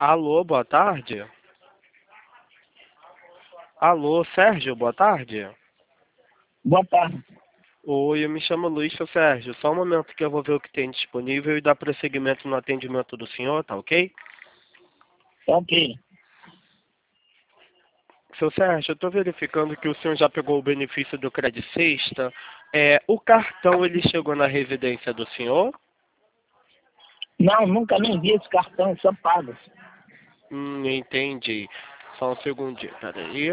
Alô, boa tarde. Alô, Sérgio, boa tarde. Boa tarde. Oi, eu me chamo Luiz, seu Sérgio. Só um momento que eu vou ver o que tem disponível e dar prosseguimento no atendimento do senhor, tá ok? Ok. Seu Sérgio, eu estou verificando que o senhor já pegou o benefício do Credit Sexta. O cartão, ele chegou na residência do senhor? Não, nunca nem vi esse cartão, só pago. Entendi. Só um segundinho, peraí.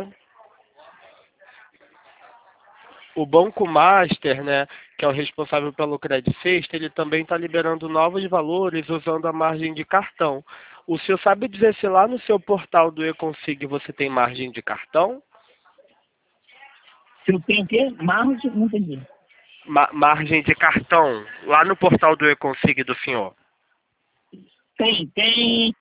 O Banco Master, né, que é o responsável pelo Credit Sexta, ele também está liberando novos valores usando a margem de cartão. O senhor sabe dizer se lá no seu portal do Econsig você tem margem de cartão? Se eu tenho o quê? Margem? Não entendi. Margem de cartão, lá no portal do Econsig do senhor. Tem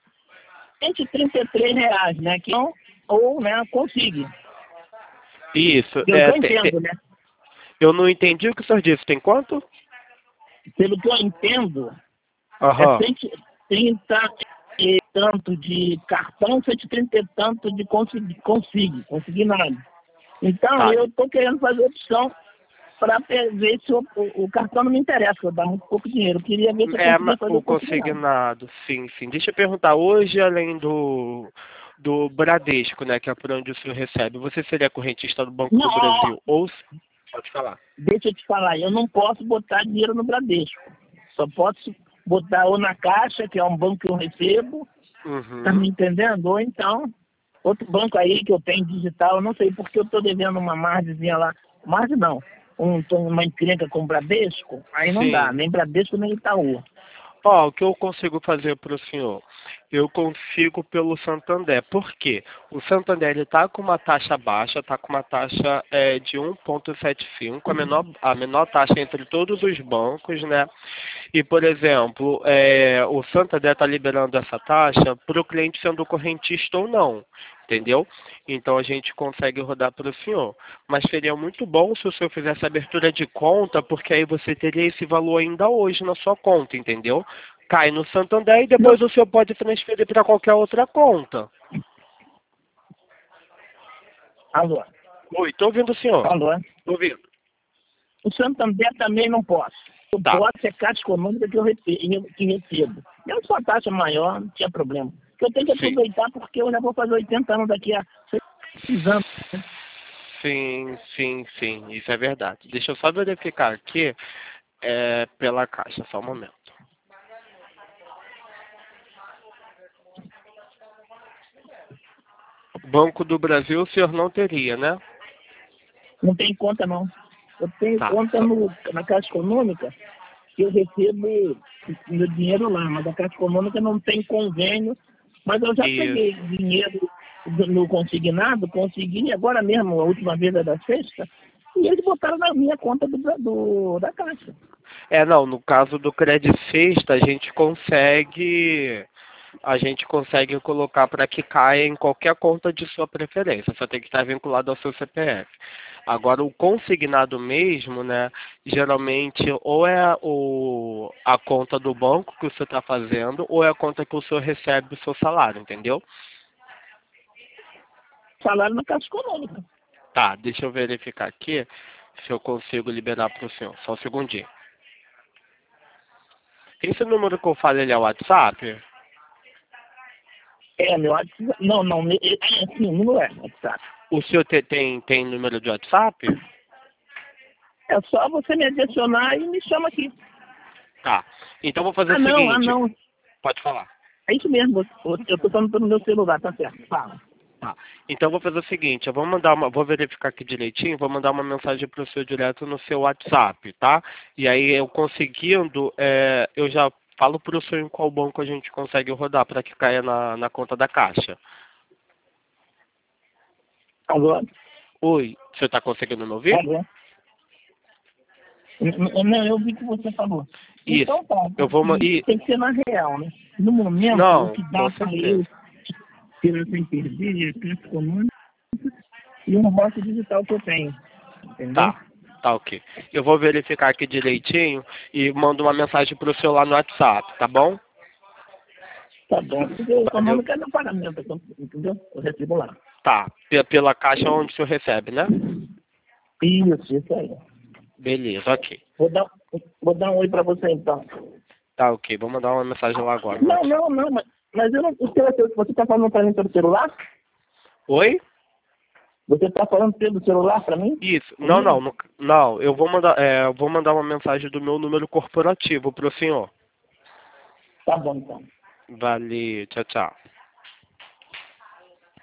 R$ 133, né? Que não, ou, né, consigo. Isso, Eu só entendo, né? eu não entendi o que o senhor disse. Tem quanto? Pelo que eu entendo, é Aham. 130 e tanto de cartão, 130 e tanto de conseguir nada. Então, Tá. eu estou querendo fazer opção para ver se o cartão não me interessa, que eu dá muito pouco dinheiro. Eu queria ver se eu conseguia fazer O o consignado. consignado, sim, sim. Deixa eu perguntar, hoje, além do Bradesco, né, que é por onde o senhor recebe, você seria correntista do Banco Não, do ó, Brasil? Ou... Pode falar. deixa eu te falar, eu não posso botar dinheiro no Bradesco. Só posso botar ou na Caixa, que é um banco que eu recebo, tá Uhum. me entendendo? Ou então, outro banco aí que eu tenho digital, eu não sei porque eu tô devendo uma margemzinha lá. Margem não, uma encrenca com o Bradesco, aí não dá, Sim. nem Bradesco nem Itaú. Ó, o que eu consigo fazer para o senhor? Eu consigo pelo Santander. Por quê? O Santander está com uma taxa baixa, está com uma taxa de 1,75, a menor taxa entre todos os bancos, né? E, por exemplo, o Santander está liberando essa taxa para o cliente sendo correntista ou não, entendeu? Então a gente consegue rodar para o senhor. Mas seria muito bom se o senhor fizesse abertura de conta, porque aí você teria esse valor ainda hoje na sua conta, entendeu? Cai no Santander e Não, depois o senhor pode transferir para qualquer outra conta. alô, Oi, estou ouvindo o senhor. alô. Tô ouvindo. O Santander também não posso. Eu Tá. posso é Caixa Econômica que recebo. Mesmo sua taxa maior, não tinha problema. Eu tenho que Sim. aproveitar porque eu já vou fazer 80 anos daqui a 6 anos. Sim, sim, sim. Isso é verdade. Deixa eu só verificar aqui pela caixa, só um momento. Banco do Brasil o senhor não teria, né? Não tem conta, não. Eu tenho Tá. conta na Caixa Econômica que eu recebo meu dinheiro lá, mas a Caixa Econômica não tem convênio. Mas eu já peguei Isso. dinheiro no consignado, consegui agora mesmo, a última vez da sexta, e eles botaram na minha conta da Caixa. Não, no caso do Credit Sexta, a gente consegue colocar para que caia em qualquer conta de sua preferência, só tem que estar vinculado ao seu CPF. Agora, o consignado mesmo, né, geralmente ou é a conta do banco que o senhor está fazendo, ou é a conta que o senhor recebe o seu salário, entendeu? Salário na Caixa Econômica. Tá, deixa eu verificar aqui se eu consigo liberar para o senhor. Só um segundinho. Esse número que eu falo, ele é o WhatsApp? Meu WhatsApp. Não, não. Sim, não é WhatsApp. O senhor tem número de WhatsApp? É só você me adicionar e me chama aqui. Tá. Então vou fazer Ah, o não, ah, seguinte. não. Pode falar. É isso mesmo. Eu tô falando pelo meu celular, tá certo. Fala. Tá. Então vou fazer o seguinte, vou verificar aqui direitinho, vou mandar uma mensagem para o senhor direto no seu WhatsApp, tá? E aí eu conseguindo, eu já falo para o senhor em qual banco a gente consegue rodar para que caia na conta da Caixa. Agora. Oi, o senhor está conseguindo me ouvir? Agora. Não, eu vi que você falou. Isso. Então tá. Eu vou. Tem que ser na real, né? No momento, o Não, que com dá para certeza. eu tirar sem perder é a Caixa Econômica e um banco digital que eu tenho. Entendeu? Tá, tá ok. Eu vou verificar aqui direitinho e mando uma mensagem pro seu lá no WhatsApp, tá bom? Tá bom. Porque o Valeu. econômico é meu pagamento, entendeu? Eu recebo lá. Tá, pela caixa onde o senhor recebe, né? Isso aí. Beleza, ok. Vou dar um oi pra você então. Tá, ok. Vou mandar uma mensagem lá agora. Não, mas eu não. Você tá falando pra mim pelo celular? Oi? Você tá falando pelo celular pra mim? Isso. Não. Eu vou mandar uma mensagem do meu número corporativo pro senhor. Tá bom então. Valeu, tchau, tchau.